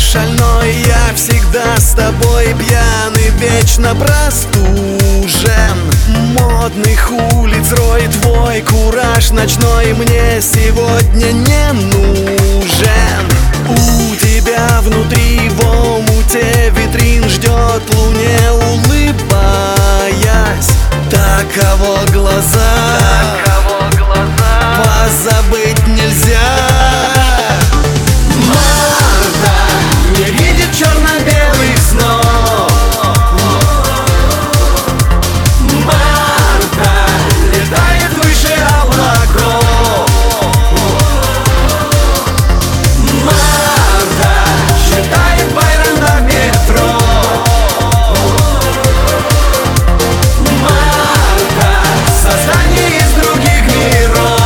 шальной, я всегда с тобой пьяный, вечно простужен. Модных улиц рой, твой кураж ночной мне сегодня не нужен. У тебя внутри в омуте витрин ждет луне, улыбаясь. Таково глаза, позабыть нельзя. Марта не видит черно-белых снов. Марта летает выше облаков. Марта считает Байрона в метро. Марта создание из других миров.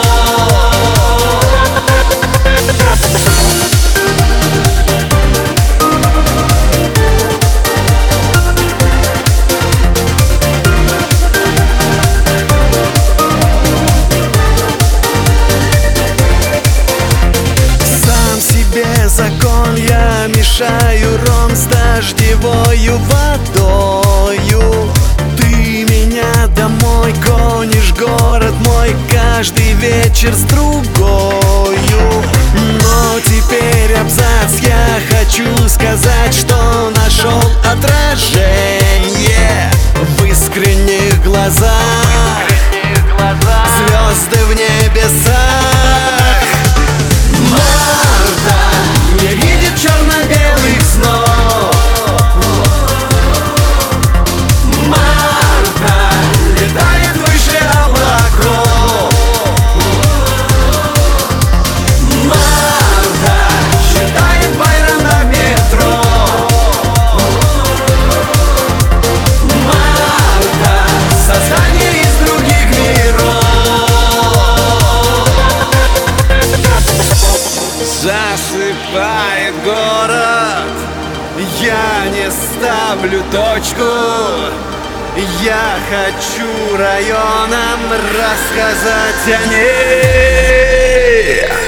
Закон, я мешаю ром с дождевою водою. Ты меня домой гонишь, город мой, каждый вечер с другою. Но теперь абзац, я хочу сказать, что нашел отражение в искренних глазах, звезды в небесах. Марта не видит черно-белых снов. Марта летает выше облаков. Марта считает Байрона в метро. Марта создание из других миров. Засыпает город, я не ставлю точку. Я хочу районам рассказать о ней.